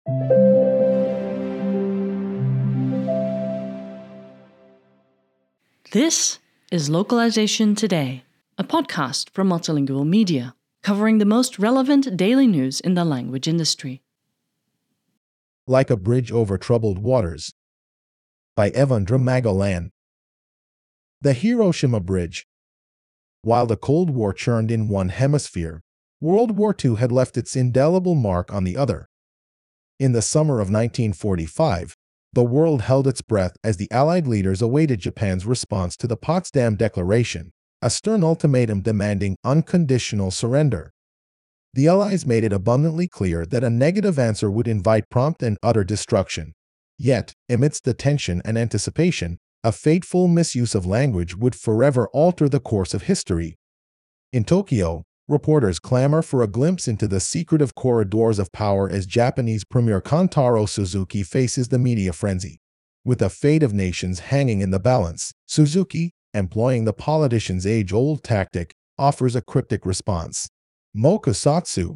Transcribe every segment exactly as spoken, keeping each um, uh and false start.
This is Localization Today, a podcast from Multilingual Media, covering the most relevant daily news in the language industry. Like a Bridge Over Troubled Waters by Evandra Magellan. The Hiroshima Bridge. While the Cold War churned in one hemisphere, World War Two had left its indelible mark on the other. In the summer of nineteen forty-five, the world held its breath as the Allied leaders awaited Japan's response to the Potsdam Declaration, a stern ultimatum demanding unconditional surrender. The Allies made it abundantly clear that a negative answer would invite prompt and utter destruction. Yet, amidst the tension and anticipation, a fateful misuse of language would forever alter the course of history. In Tokyo, reporters clamor for a glimpse into the secretive corridors of power as Japanese Premier Kantaro Suzuki faces the media frenzy. With the fate of nations hanging in the balance, Suzuki, employing the politician's age-old tactic, offers a cryptic response. Mokusatsu.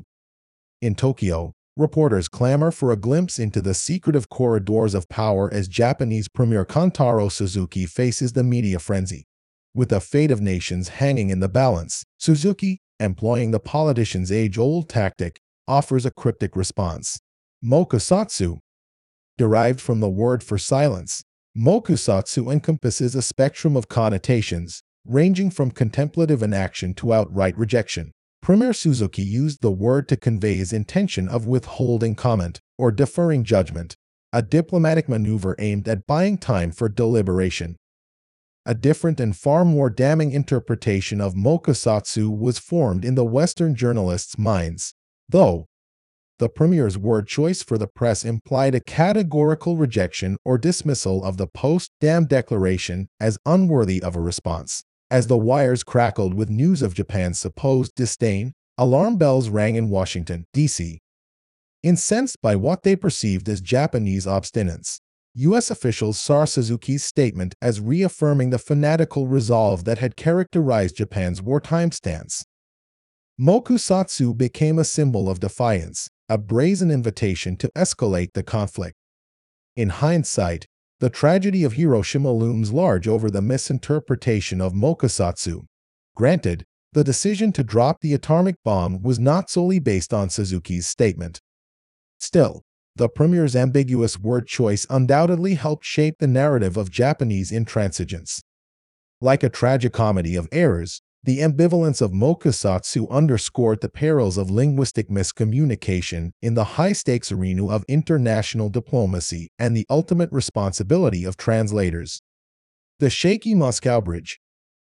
In Tokyo, reporters clamor for a glimpse into the secretive corridors of power as Japanese Premier Kantaro Suzuki faces the media frenzy. With the fate of nations hanging in the balance, Suzuki, employing the politician's age-old tactic, offers a cryptic response. Mokusatsu. Derived from the word for silence, mokusatsu encompasses a spectrum of connotations, ranging from contemplative inaction to outright rejection. Premier Suzuki used the word to convey his intention of withholding comment or deferring judgment, a diplomatic maneuver aimed at buying time for deliberation. A different and far more damning interpretation of mokusatsu was formed in the Western journalists' minds, though the premier's word choice for the press implied a categorical rejection or dismissal of the Potsdam Declaration as unworthy of a response. As the wires crackled with news of Japan's supposed disdain, alarm bells rang in Washington, D C Incensed by what they perceived as Japanese obstinance, U S officials saw Suzuki's statement as reaffirming the fanatical resolve that had characterized Japan's wartime stance. Mokusatsu became a symbol of defiance, a brazen invitation to escalate the conflict. In hindsight, the tragedy of Hiroshima looms large over the misinterpretation of mokusatsu. Granted, the decision to drop the atomic bomb was not solely based on Suzuki's statement. Still, the premier's ambiguous word choice undoubtedly helped shape the narrative of Japanese intransigence. Like a tragicomedy of errors, the ambivalence of mokusatsu underscored the perils of linguistic miscommunication in the high-stakes arena of international diplomacy and the ultimate responsibility of translators. The shaky Moscow Bridge.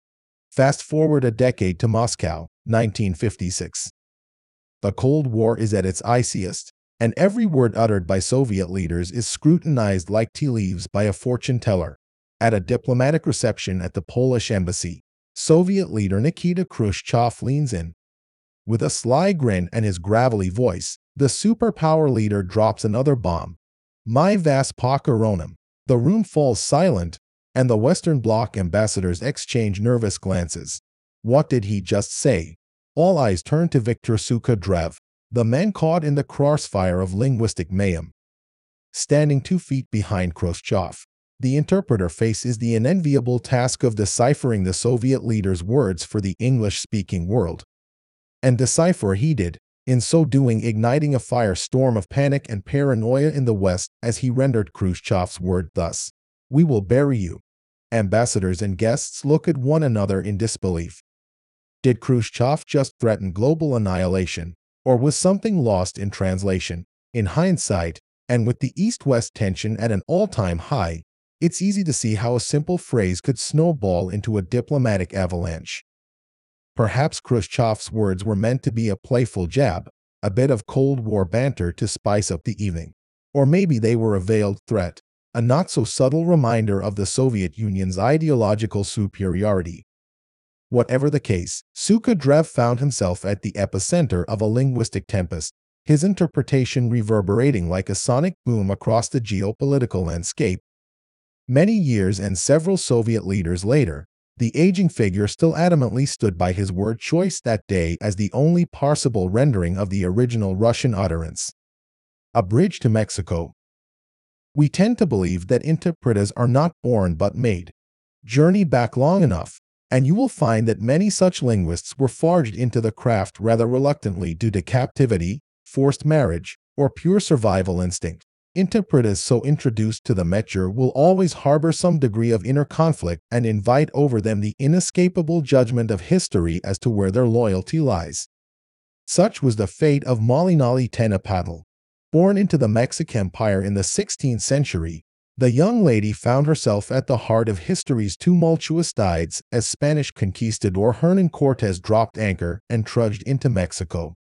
Fast forward a decade to Moscow, nineteen fifty-six. The Cold War is at its iciest, and every word uttered by Soviet leaders is scrutinized like tea leaves by a fortune teller. At a diplomatic reception at the Polish embassy, Soviet leader Nikita Khrushchev leans in. With a sly grin and his gravelly voice, the superpower leader drops another bomb. My vas pokoronem. The room falls silent, and the Western Bloc ambassadors exchange nervous glances. What did he just say? All eyes turn to Viktor Sukhadrev, the man caught in the crossfire of linguistic mayhem. Standing two feet behind Khrushchev, the interpreter faces the unenviable task of deciphering the Soviet leader's words for the English-speaking world. And decipher he did, in so doing igniting a firestorm of panic and paranoia in the West as he rendered Khrushchev's word thus: "We will bury you." Ambassadors and guests look at one another in disbelief. Did Khrushchev just threaten global annihilation, or was something lost in translation? In hindsight, and with the East-West tension at an all-time high, it's easy to see how a simple phrase could snowball into a diplomatic avalanche. Perhaps Khrushchev's words were meant to be a playful jab, a bit of Cold War banter to spice up the evening. Or maybe they were a veiled threat, a not-so-subtle reminder of the Soviet Union's ideological superiority. Whatever the case, Sukhadrev found himself at the epicenter of a linguistic tempest, his interpretation reverberating like a sonic boom across the geopolitical landscape. Many years and several Soviet leaders later, the aging figure still adamantly stood by his word choice that day as the only parsable rendering of the original Russian utterance. A Bridge to Mexico. We tend to believe that interpreters are not born but made. Journey back long enough, and you will find that many such linguists were forged into the craft rather reluctantly due to captivity, forced marriage, or pure survival instinct. Interpreters so introduced to the métier will always harbor some degree of inner conflict and invite over them the inescapable judgment of history as to where their loyalty lies. Such was the fate of Malinali Tenepatl. Born into the Mexican Empire in the sixteenth century, the young lady found herself at the heart of history's tumultuous tides as Spanish conquistador Hernan Cortés dropped anchor and trudged into Mexico.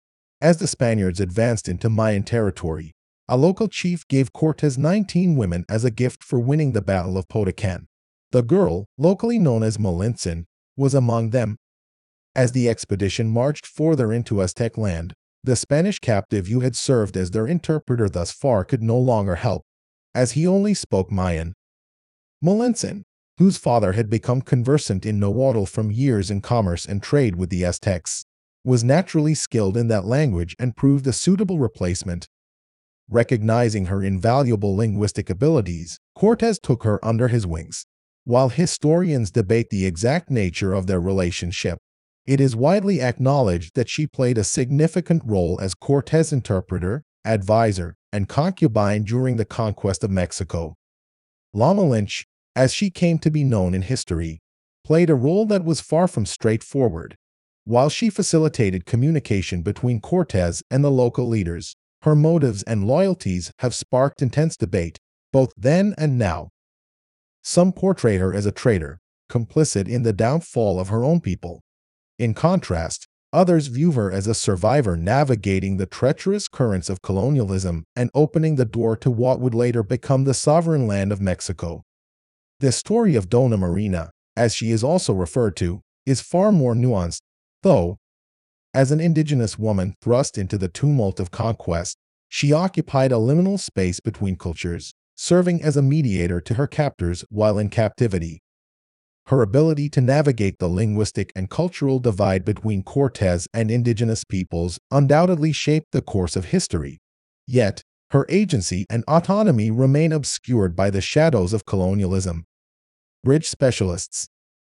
As the Spaniards advanced into Mayan territory, a local chief gave Cortés nineteen women as a gift for winning the Battle of Potocan. The girl, locally known as Malintzin, was among them. As the expedition marched further into Aztec land, the Spanish captive who had served as their interpreter thus far could no longer help, as he only spoke Mayan. Malintzin, whose father had become conversant in Nahuatl from years in commerce and trade with the Aztecs, was naturally skilled in that language and proved a suitable replacement. Recognizing her invaluable linguistic abilities, Cortés took her under his wings. While historians debate the exact nature of their relationship, it is widely acknowledged that she played a significant role as Cortés' interpreter, advisor, and concubine during the conquest of Mexico. La Malinche, as she came to be known in history, played a role that was far from straightforward. While she facilitated communication between Cortés and the local leaders, her motives and loyalties have sparked intense debate, both then and now. Some portray her as a traitor, complicit in the downfall of her own people. In contrast, others view her as a survivor navigating the treacherous currents of colonialism and opening the door to what would later become the sovereign land of Mexico. The story of Dona Marina, as she is also referred to, is far more nuanced, though, as an indigenous woman thrust into the tumult of conquest, she occupied a liminal space between cultures, serving as a mediator to her captors while in captivity. Her ability to navigate the linguistic and cultural divide between Cortés and indigenous peoples undoubtedly shaped the course of history. Yet, her agency and autonomy remain obscured by the shadows of colonialism. Bridge specialists.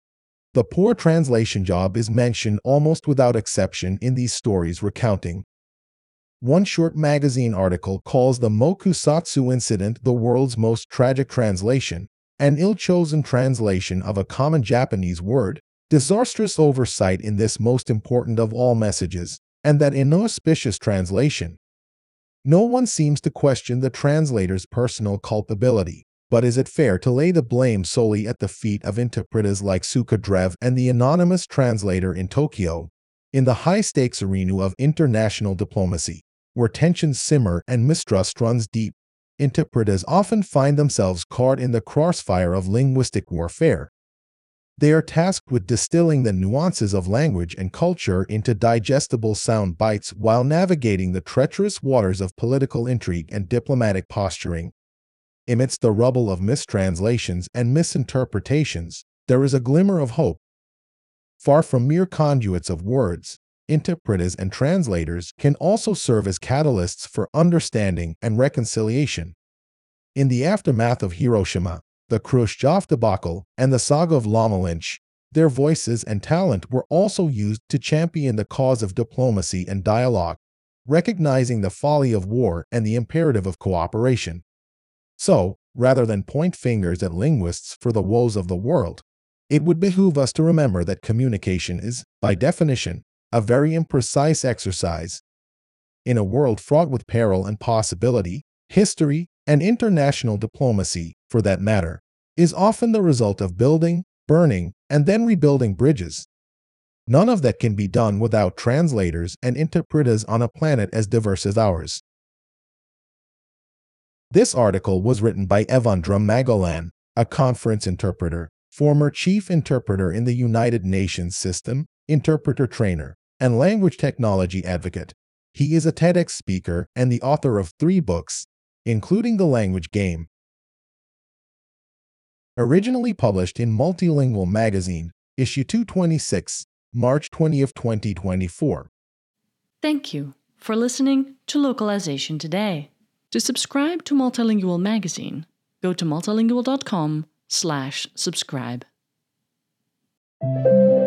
The poor translation job is mentioned almost without exception in these stories recounting. One short magazine article calls the Mokusatsu incident the world's most tragic translation, an ill-chosen translation of a common Japanese word, disastrous oversight in this most important of all messages, and that inauspicious translation. No one seems to question the translator's personal culpability, but is it fair to lay the blame solely at the feet of interpreters like Sukadrev and the anonymous translator in Tokyo? In the high-stakes arena of international diplomacy, where tensions simmer and mistrust runs deep, interpreters often find themselves caught in the crossfire of linguistic warfare. They are tasked with distilling the nuances of language and culture into digestible sound bites while navigating the treacherous waters of political intrigue and diplomatic posturing. Amidst the rubble of mistranslations and misinterpretations, there is a glimmer of hope. Far from mere conduits of words, interpreters and translators can also serve as catalysts for understanding and reconciliation. In the aftermath of Hiroshima, the Khrushchev debacle, and the saga of La Malinche, their voices and talent were also used to champion the cause of diplomacy and dialogue, recognizing the folly of war and the imperative of cooperation. So, rather than point fingers at linguists for the woes of the world, it would behoove us to remember that communication is, by definition, a very imprecise exercise. In a world fraught with peril and possibility, history, and international diplomacy, for that matter, is often the result of building, burning, and then rebuilding bridges. None of that can be done without translators and interpreters on a planet as diverse as ours. This article was written by Evandra Magellan, a conference interpreter, former chief interpreter in the United Nations system, interpreter trainer, and language technology advocate. He is a TEDx speaker and the author of three books, including The Language Game. Originally published in Multilingual Magazine, issue two twenty-six, March twentieth, twenty twenty-four. Thank you for listening to Localization Today. To subscribe to Multilingual magazine, go to multilingual dot com slash subscribe.